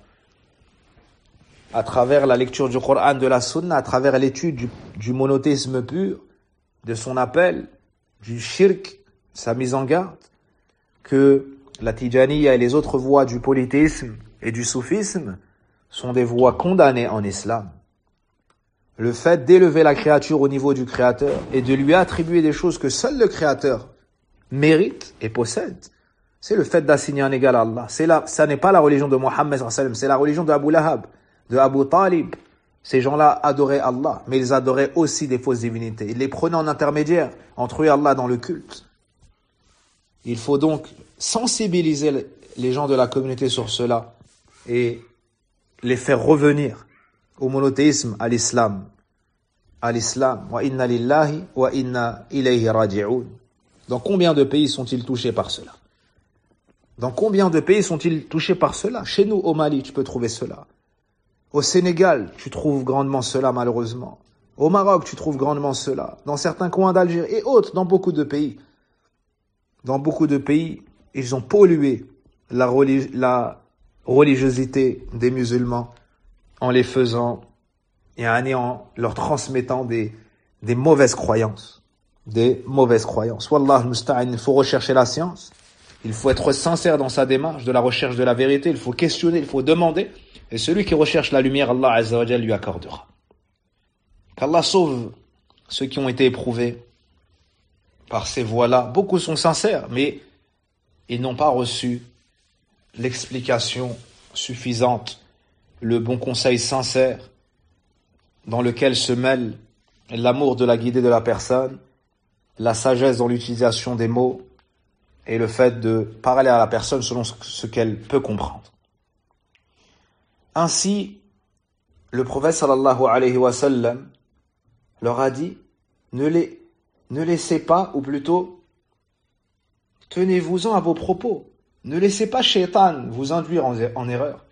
à travers la lecture du Coran, de la Sunna, à travers l'étude du, du monothéisme pur, de son appel, du shirk, sa mise en garde, que la Tijaniyya et les autres voies du polythéisme et du soufisme sont des voies condamnées en islam. Le fait d'élever la créature au niveau du Créateur et de lui attribuer des choses que seul le Créateur mérite et possède, c'est le fait d'assigner un égal à Allah. C'est la, ça n'est pas la religion de Mohammed sallallahu alayhi wa sallam, c'est la religion d'Abu Lahab, de Abu Talib. Ces gens-là adoraient Allah, mais ils adoraient aussi des fausses divinités. Ils les prenaient en intermédiaire entre eux et Allah dans le culte. Il faut donc sensibiliser les gens de la communauté sur cela et les faire revenir au monothéisme, à l'islam. À l'islam. Wa inna lillahi wa inna ilayhi raji'un. Dans combien de pays sont-ils touchés par cela? Dans combien de pays sont-ils touchés par cela? Chez nous, au Mali, tu peux trouver cela. Au Sénégal, tu trouves grandement cela, malheureusement. Au Maroc, tu trouves grandement cela. Dans certains coins d'Algérie et autres, dans beaucoup de pays. Dans beaucoup de pays, ils ont pollué la, religi- la religiosité des musulmans en les faisant et en leur transmettant des, des mauvaises croyances. Des mauvaises croyances. Wallah al-musta'an, il faut rechercher la science. Il faut être sincère dans sa démarche de la recherche de la vérité. Il faut questionner, il faut demander. Et celui qui recherche la lumière, Allah Azza wa Jal lui accordera. Qu'Allah sauve ceux qui ont été éprouvés par ces voies-là. Beaucoup sont sincères, mais ils n'ont pas reçu l'explication suffisante, le bon conseil sincère dans lequel se mêle l'amour de la guidée de la personne, la sagesse dans l'utilisation des mots et le fait de parler à la personne selon ce qu'elle peut comprendre. Ainsi, le prophète sallallahu alayhi wa sallam leur a dit, ne, les, ne laissez pas, ou plutôt, tenez-vous-en à vos propos. Ne laissez pas Shaitan vous induire en, en erreur.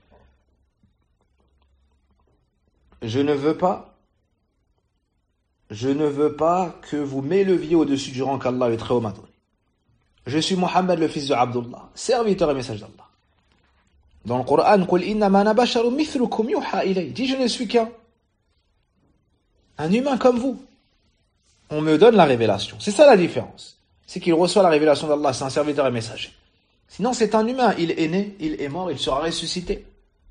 Je ne veux pas, je ne veux pas que vous m'éleviez au-dessus du rang qu'Allah est très haut m'a donné. Je suis Mohammed, le fils de Abdullah, serviteur et message d'Allah. Dans le Coran, قُلْ إِنَّمَا أَنَا بَشَرٌ مِثْلُكُمْ يُوحَى إِلَيَّ. Dis, je ne suis qu'un un humain comme vous. On me donne la révélation. C'est ça la différence. C'est qu'il reçoit la révélation d'Allah, c'est un serviteur et messager. Sinon, c'est un humain. Il est né, il est mort, il sera ressuscité.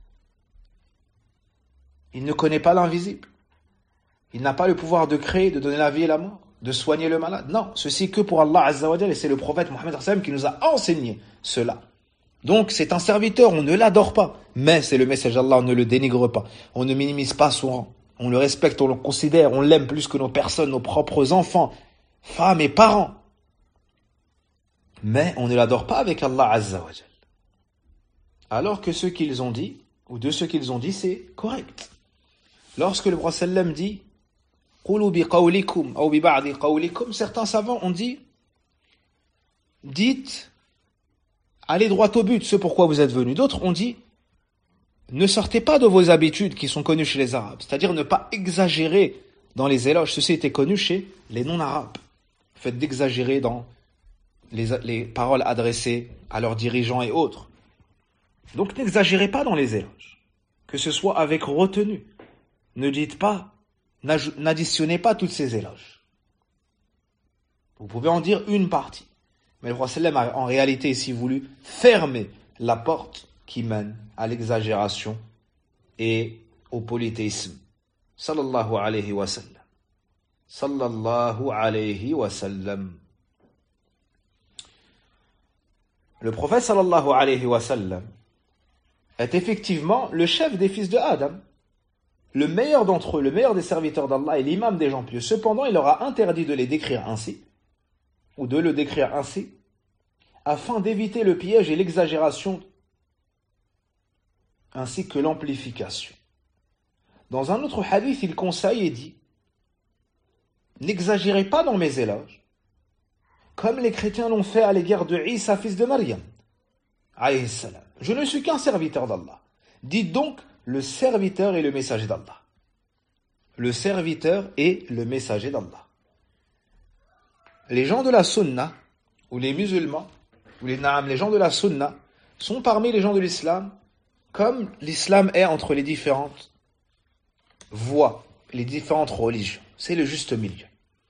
Il ne connaît pas l'invisible. Il n'a pas le pouvoir de créer, de donner la vie et la mort, de soigner le malade. Non, ceci que pour Allah Azza wa Jal, et c'est le prophète Mohammed qui nous a enseigné cela. Donc, c'est un serviteur, on ne l'adore pas. Mais c'est le message d'Allah, on ne le dénigre pas. On ne minimise pas son rang. On le respecte, on le considère, on l'aime plus que nos personnes, nos propres enfants, femmes et parents. Mais on ne l'adore pas avec Allah Azza wa Jal. Alors que ce qu'ils ont dit, ou de ce qu'ils ont dit, c'est correct. Lorsque le prophète sallam dit قُولُوا بِقَوْلِكُمْ أَوْ بِبَعْضِ قَوْلِكُمْ, certains savants ont dit, dites, allez droit au but, ce pourquoi vous êtes venus. D'autres ont dit, ne sortez pas de vos habitudes qui sont connues chez les Arabes, c'est-à-dire ne pas exagérer dans les éloges. Ceci était connu chez les non-arabes. Le fait d'exagérer dans les, les paroles adressées à leurs dirigeants et autres. Donc n'exagérez pas dans les éloges, que ce soit avec retenue. Ne dites pas, n'additionnez pas toutes ces éloges. Vous pouvez en dire une partie. Mais le prophète sallam a en réalité ici voulu fermer la porte qui mène à l'exagération et au polythéisme. Sallallahu alayhi wa sallam. Sallallahu alayhi wa sallam. Le prophète sallallahu alayhi wa sallam est effectivement le chef des fils de Adam, le meilleur d'entre eux, le meilleur des serviteurs d'Allah et l'imam des gens pieux. Cependant, il leur a interdit de les décrire ainsi, ou de le décrire ainsi, afin d'éviter le piège et l'exagération, ainsi que l'amplification. Dans un autre hadith, il conseille et dit, n'exagérez pas dans mes éloges, comme les chrétiens l'ont fait à l'égard de Isa, fils de Maryam, alayhi salam. Je ne suis qu'un serviteur d'Allah. Dites donc, le serviteur et le messager d'Allah. Le serviteur et le messager d'Allah. Les gens de la sunna, ou les musulmans, ou les naam, les gens de la sunna, sont parmi les gens de l'islam, comme l'islam est entre les différentes voies, les différentes religions. C'est le juste milieu.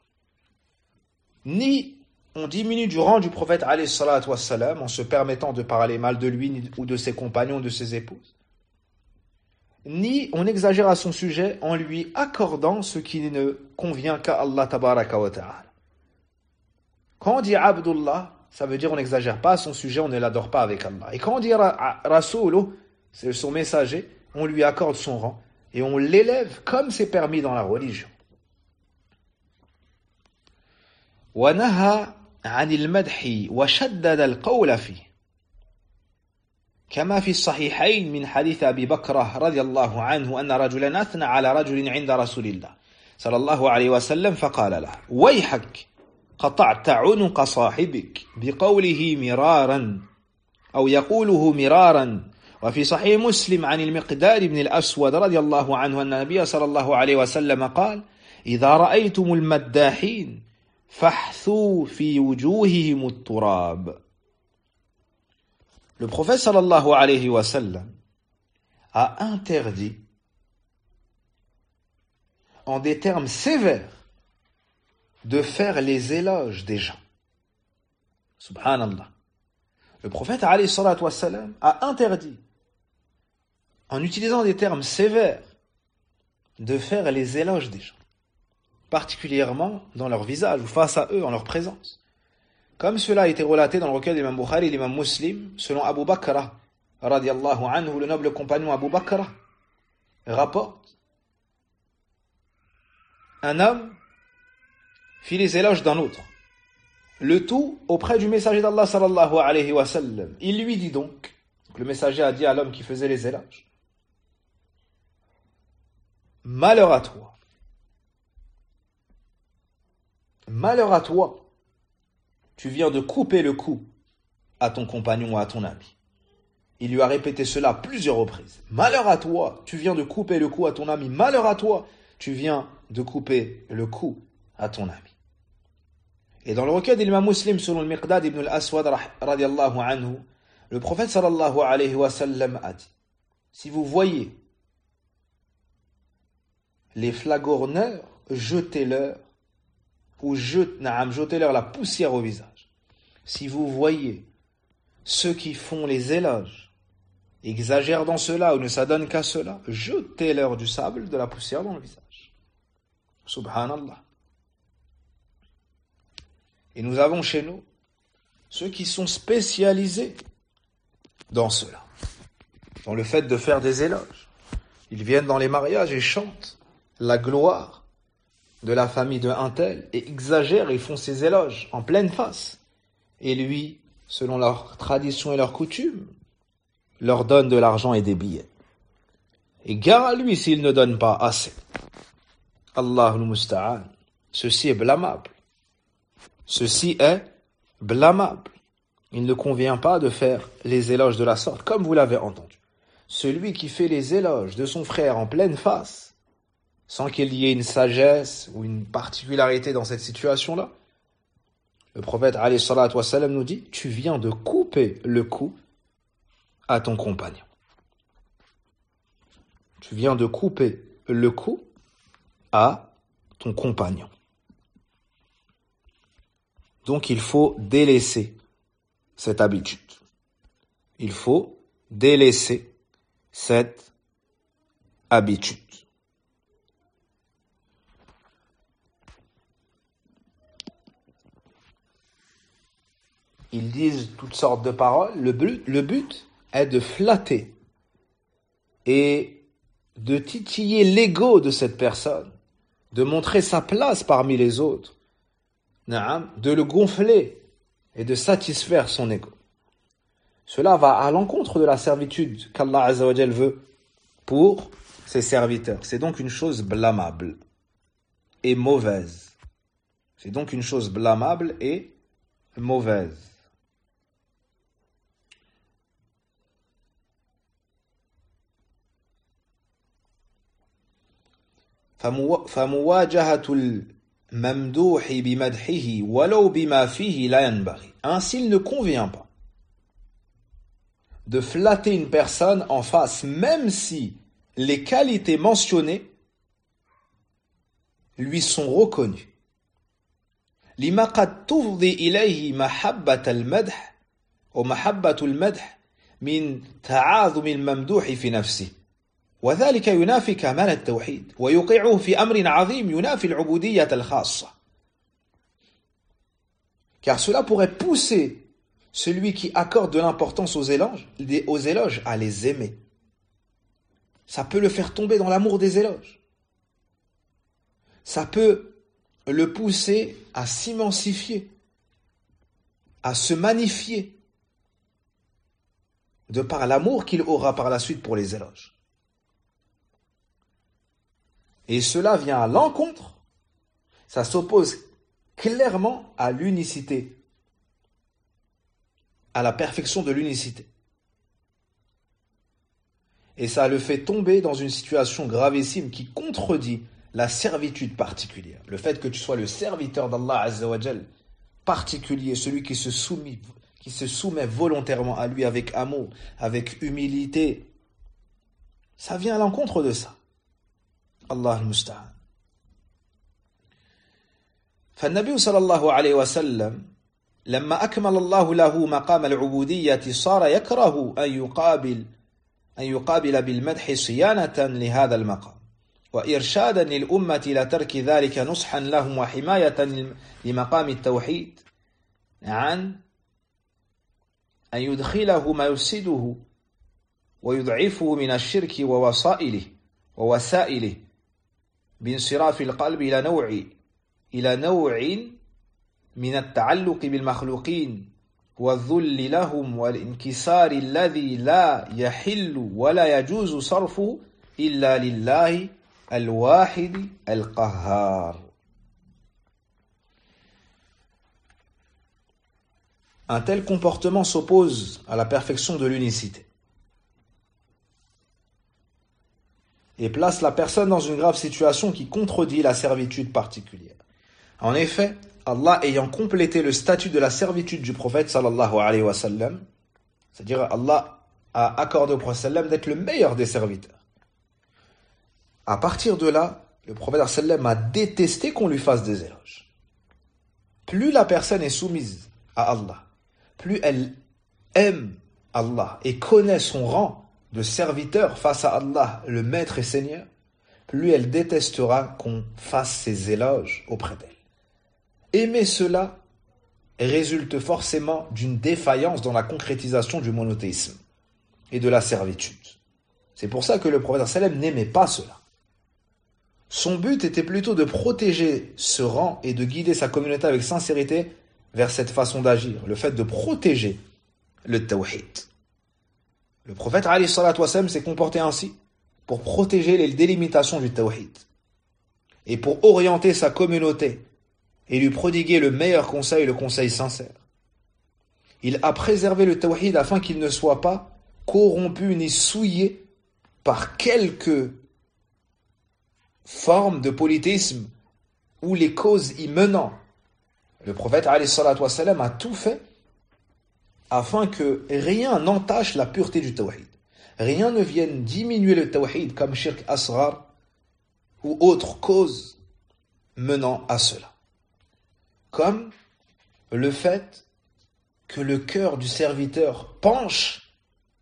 Ni on diminue du rang du prophète alayhi salatu wassalam en se permettant de parler mal de lui ou de ses compagnons, de ses épouses, ni on exagère à son sujet en lui accordant ce qui ne convient qu'à Allah tabaraka wa ta'ala. Quand on dit Abdullah, ça veut dire on n'exagère pas à son sujet, on ne l'adore pas avec Allah. Et quand on dit Rasoul, c'est son messager, on lui accorde son rang et on l'élève comme c'est permis dans la religion. وَنَهَى عَنِ الْمَدْحِ وَشَدَّدَ الْقَوْلَ فِيهِ كما في الصحيحين من حديث أبي بكر رضي الله عنه أن رجلا أثنى على رجل عند رسول الله صلى الله عليه وسلم فقال له ويحك قطعت عنق صاحبك بقوله مرارا أو يقوله مرارا. وفي صحيح مسلم عن المقدار بن الأسود رضي الله عنه أن النبي صلى الله عليه وسلم قال إذا رأيتم المداحين فاحثوا في وجوههم التراب. Le prophète sallallahu alayhi wa sallam a interdit en des termes sévères de faire les éloges des gens. Subhanallah. Le prophète alayhi salatu wa sallam a interdit, en utilisant des termes sévères, de faire les éloges des gens, particulièrement dans leur visage ou face à eux, en leur présence. Comme cela a été relaté dans le recueil d'Imam Bukhari et l'Imam Muslim, selon Abu Bakr, radiallahu anhu, le noble compagnon Abu Bakr, rapporte un homme fit les éloges d'un autre. Le tout auprès du messager d'Allah sallallahu alayhi wa sallam. Il lui dit donc, le messager a dit à l'homme qui faisait les éloges, malheur à toi. Malheur à toi. Tu viens de couper le cou à ton compagnon ou à ton ami. Il lui a répété cela plusieurs reprises. Malheur à toi, tu viens de couper le cou à ton ami. Malheur à toi, tu viens de couper le cou à ton ami. Et dans le recueil de l'imam Muslim, selon le Miqdad ibn al-Aswad, radiallahu anhu, le prophète sallallahu alayhi wa sallam a dit, si vous voyez les flagorneurs, jetez-leur, ou jetez-leur la poussière au visage. Si vous voyez ceux qui font les éloges, exagèrent dans cela ou ne s'adonnent qu'à cela, jetez-leur du sable, de la poussière dans le visage. Subhanallah. Et nous avons chez nous ceux qui sont spécialisés dans cela, dans le fait de faire des éloges. Ils viennent dans les mariages et chantent la gloire de la famille de un tel et exagèrent et font ces éloges en pleine face. Et lui, selon leur tradition et leur coutume, leur donne de l'argent et des billets. Et gare à lui s'il ne donne pas assez. Allahul Musta'an. Ceci est blâmable. Ceci est blâmable. Il ne convient pas de faire les éloges de la sorte, comme vous l'avez entendu. Celui qui fait les éloges de son frère en pleine face, sans qu'il y ait une sagesse ou une particularité dans cette situation-là, le prophète alayhi salatu wa sallam nous dit, tu viens de couper le cou à ton compagnon. Tu viens de couper le cou à ton compagnon. Donc il faut délaisser cette habitude. Il faut délaisser cette habitude. Ils disent toutes sortes de paroles. Le but, le but est de flatter et de titiller l'ego de cette personne, de montrer sa place parmi les autres, de le gonfler et de satisfaire son ego. Cela va à l'encontre de la servitude qu'Allah Azza wa Jal veut pour ses serviteurs. C'est donc une chose blâmable et mauvaise. C'est donc une chose blâmable et mauvaise. فمواجهة الممدوح بمدحه ولو بما فيه لا ينبغي. Ainsi, il ne convient pas de flatter une personne en face, même si les qualités mentionnées lui sont reconnues. لما قد تفضي إليه محبة المدح ومحبة المدح من تعاظم الممدوح في نفسه. وذلك ينافي كمال التوحيد ويوقعه في أمر عظيم ينافي العبودية الخاصة. Car cela pourrait pousser celui qui accorde de l'importance aux éloges, aux éloges à les aimer. Ça peut le faire tomber dans l'amour des éloges. Ça peut le pousser à s'immensifier, à se magnifier, de par l'amour qu'il aura par la suite pour les éloges. Et cela vient à l'encontre, ça s'oppose clairement à l'unicité, à la perfection de l'unicité. Et ça le fait tomber dans une situation gravissime qui contredit la servitude particulière. Le fait que tu sois le serviteur d'Allah Azza wa Jal, particulier, celui qui se soumet, qui se soumet volontairement à lui avec amour, avec humilité, ça vient à l'encontre de ça. Allah al-Musta'an. فالنبي صلى الله عليه وسلم لما أكمل الله له مقام العبودية صار يكره أن يقابل أن يقابل بالمدح صيانة لهذا المقام وإرشادا للأمة إلى ترك ذلك نصحا لهم وحماية لمقام التوحيد عن أن يدخله ما يفسده ويضعفه من الشرك ووسائله ووسائله بانصراف القلب إلى نوع إلى نوع من التعلق بالمخلوقين والذل لهم والانكسار الذي لا يحل ولا يجوز صرفه إلا لله الواحد القهار. Un tel comportement s'oppose à la perfection de l'unicité et place la personne dans une grave situation qui contredit la servitude particulière. En effet, Allah ayant complété le statut de la servitude du prophète sallallahu alayhi wa sallam, c'est-à-dire Allah a accordé au prophète sallam d'être le meilleur des serviteurs. À partir de là, le prophète sallam a détesté qu'on lui fasse des éloges. Plus la personne est soumise à Allah, plus elle aime Allah et connaît son rang de serviteur face à Allah, le maître et seigneur, plus elle détestera qu'on fasse ses éloges auprès d'elle. Aimer cela résulte forcément d'une défaillance dans la concrétisation du monothéisme et de la servitude. C'est pour ça que le prophète sallam n'aimait pas cela. Son but était plutôt de protéger ce rang et de guider sa communauté avec sincérité vers cette façon d'agir, le fait de protéger le tawhid. Le prophète alayhi salatu wassalam s'est comporté ainsi pour protéger les délimitations du tawhid et pour orienter sa communauté et lui prodiguer le meilleur conseil, le conseil sincère. Il a préservé le tawhid afin qu'il ne soit pas corrompu ni souillé par quelques formes de polythéisme ou les causes y menant. Le prophète alayhi salatu wassalam a tout fait afin que rien n'entache la pureté du tawhid. Rien ne vienne diminuer le tawhid comme shirk asghar ou autre cause menant à cela. Comme le fait que le cœur du serviteur penche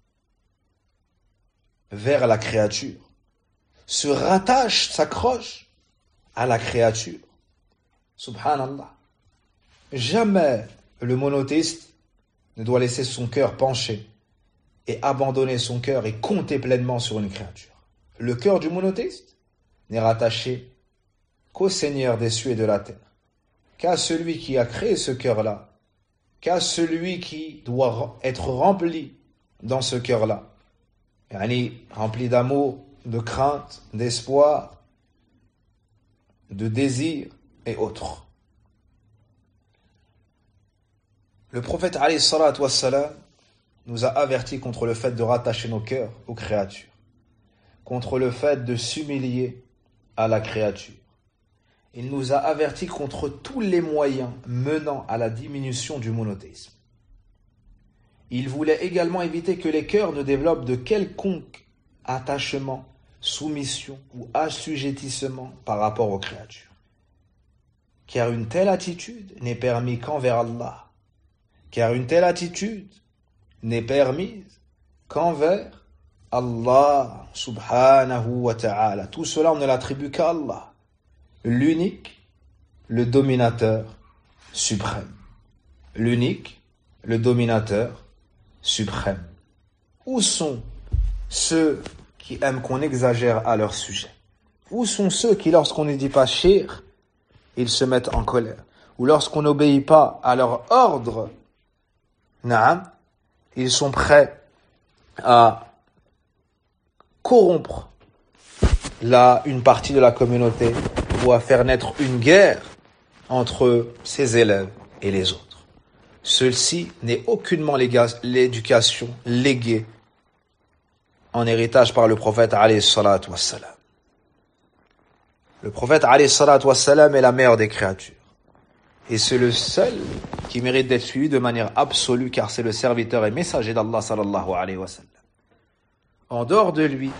vers la créature, se rattache, s'accroche à la créature. Subhanallah. Jamais le monothéiste ne doit laisser son cœur pencher et abandonner son cœur et compter pleinement sur une créature. Le cœur du monothéiste n'est rattaché qu'au Seigneur des cieux et de la terre, qu'à celui qui a créé ce cœur-là, qu'à celui qui doit être rempli dans ce cœur-là, yani rempli d'amour, de crainte, d'espoir, de désir et autres. Le prophète alayhi salatu wassalam nous a avertis contre le fait de rattacher nos cœurs aux créatures, contre le fait de s'humilier à la créature. Il nous a avertis contre tous les moyens menant à la diminution du monothéisme. Il voulait également éviter que les cœurs ne développent de quelconque attachement, soumission ou assujettissement par rapport aux créatures. Car une telle attitude n'est permise qu'envers Allah. Car une telle attitude n'est permise qu'envers Allah subhanahu wa ta'ala. Tout cela, on ne l'attribue qu'à Allah, l'unique, le dominateur suprême. L'unique, le dominateur suprême. Où sont ceux qui aiment qu'on exagère à leur sujet? Où sont ceux qui, lorsqu'on ne dit pas shir, ils se mettent en colère? Ou lorsqu'on n'obéit pas à leur ordre, na'am, ils sont prêts à corrompre la, une partie de la communauté ou à faire naître une guerre entre ses élèves et les autres. Ceci n'est aucunement l'éducation léguée en héritage par le prophète alayhi salatu wassalam. Le prophète alayhi salatu wassalam est la meilleure des créatures. Et c'est le seul qui mérite d'être suivi de manière absolue, car c'est le serviteur et messager d'Allah sallallahu alayhi wa sallam. En dehors de lui,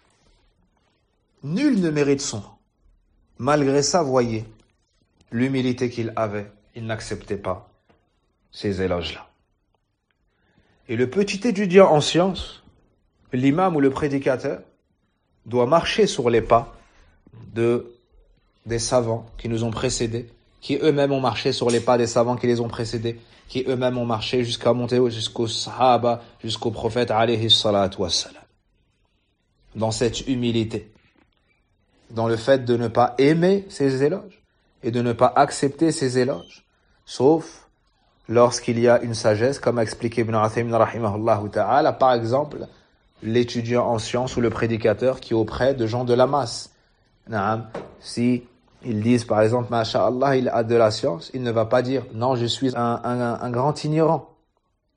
nul ne mérite son rang. Malgré ça, voyez l'humilité qu'il avait, il n'acceptait pas ces éloges-là. Et le petit étudiant en sciences, l'imam ou le prédicateur, doit marcher sur les pas de, des savants qui nous ont précédés, qui eux-mêmes ont marché sur les pas des savants qui les ont précédés, qui eux-mêmes ont marché jusqu'à monter jusqu'aux sahaba, jusqu'au prophète alayhi salatu wassalam. Dans cette humilité, dans le fait de ne pas aimer ces éloges et de ne pas accepter ces éloges, sauf lorsqu'il y a une sagesse, comme a expliqué Ibn Uthaymin rahimahullah ta'ala, par exemple, l'étudiant en sciences ou le prédicateur qui est auprès de gens de la masse. Naam, si ils disent par exemple, Masha'Allah, il a de la science, il ne va pas dire, non, je suis un, un, un grand ignorant.